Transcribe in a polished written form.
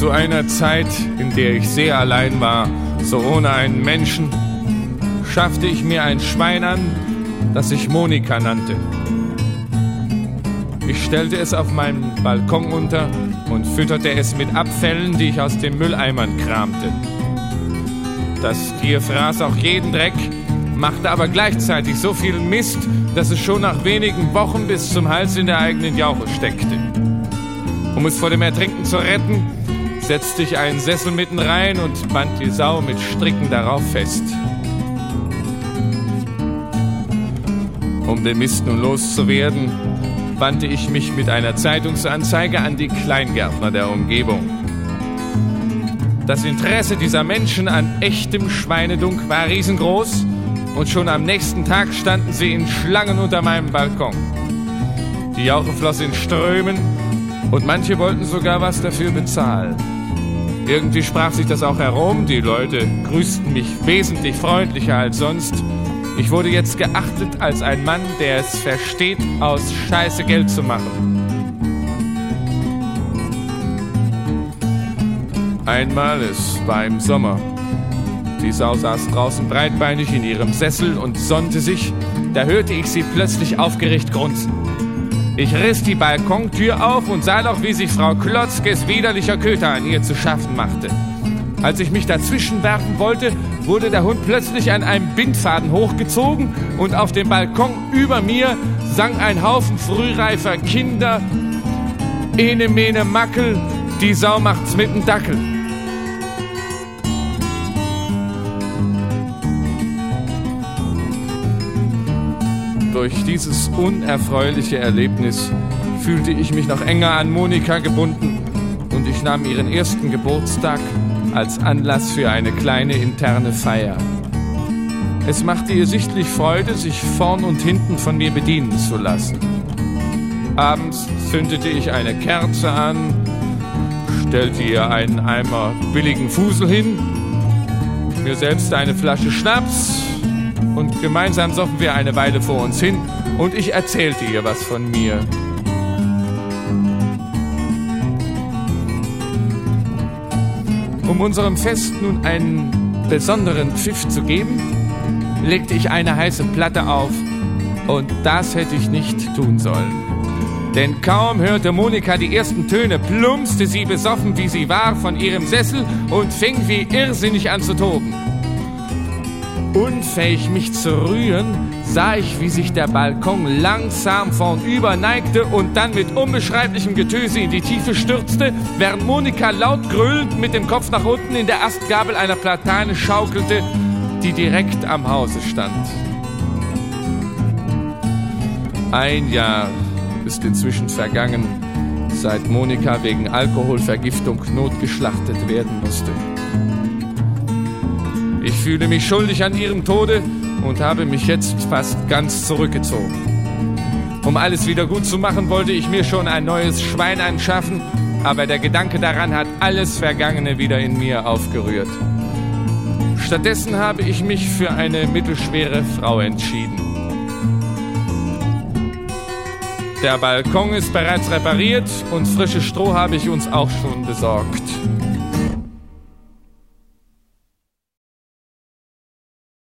Zu einer Zeit, in der ich sehr allein war, so ohne einen Menschen, schaffte ich mir ein Schwein an, das ich Monika nannte. Ich stellte es auf meinen Balkon unter und fütterte es mit Abfällen, die ich aus den Mülleimern kramte. Das Tier fraß auch jeden Dreck, machte aber gleichzeitig so viel Mist, dass es schon nach wenigen Wochen bis zum Hals in der eigenen Jauche steckte. Um es vor dem Ertrinken zu retten, setzte ich einen Sessel mitten rein und band die Sau mit Stricken darauf fest. Um den Mist nun loszuwerden, wandte ich mich mit einer Zeitungsanzeige an die Kleingärtner der Umgebung. Das Interesse dieser Menschen an echtem Schweinedunk war riesengroß und schon am nächsten Tag standen sie in Schlangen unter meinem Balkon. Die Jauche floss in Strömen und manche wollten sogar was dafür bezahlen. Irgendwie sprach sich das auch herum, die Leute grüßten mich wesentlich freundlicher als sonst. Ich wurde jetzt geachtet als ein Mann, der es versteht, aus Scheiße Geld zu machen. Einmal, es war im Sommer. Die Sau saß draußen breitbeinig in ihrem Sessel und sonnte sich. Da hörte ich sie plötzlich aufgeregt grunzen. Ich riss die Balkontür auf und sah doch, wie sich Frau Klotzkes widerlicher Köter an ihr zu schaffen machte. Als ich mich dazwischen werfen wollte, wurde der Hund plötzlich an einem Bindfaden hochgezogen und auf dem Balkon über mir sang ein Haufen frühreifer Kinder: Ene mene Mackel, die Sau macht's mit'm Dackel. Durch dieses unerfreuliche Erlebnis fühlte ich mich noch enger an Monika gebunden und ich nahm ihren ersten Geburtstag als Anlass für eine kleine interne Feier. Es machte ihr sichtlich Freude, sich vorn und hinten von mir bedienen zu lassen. Abends zündete ich eine Kerze an, stellte ihr einen Eimer billigen Fusel hin, mir selbst eine Flasche Schnaps und gemeinsam soffen wir eine Weile vor uns hin und ich erzählte ihr was von mir. Um unserem Fest nun einen besonderen Pfiff zu geben, legte ich eine heiße Platte auf und das hätte ich nicht tun sollen. Denn kaum hörte Monika die ersten Töne, plumpste sie, besoffen wie sie war, von ihrem Sessel und fing wie irrsinnig an zu toben. Unfähig, mich zu rühren, sah ich, wie sich der Balkon langsam vornüber neigte und dann mit unbeschreiblichem Getöse in die Tiefe stürzte, während Monika laut grölend mit dem Kopf nach unten in der Astgabel einer Platane schaukelte, die direkt am Hause stand. Ein Jahr ist inzwischen vergangen, seit Monika wegen Alkoholvergiftung notgeschlachtet werden musste. Ich fühle mich schuldig an ihrem Tode und habe mich jetzt fast ganz zurückgezogen. Um alles wieder gut zu machen, wollte ich mir schon ein neues Schwein anschaffen, aber der Gedanke daran hat alles Vergangene wieder in mir aufgerührt. Stattdessen habe ich mich für eine mittelschwere Frau entschieden. Der Balkon ist bereits repariert und frisches Stroh habe ich uns auch schon besorgt.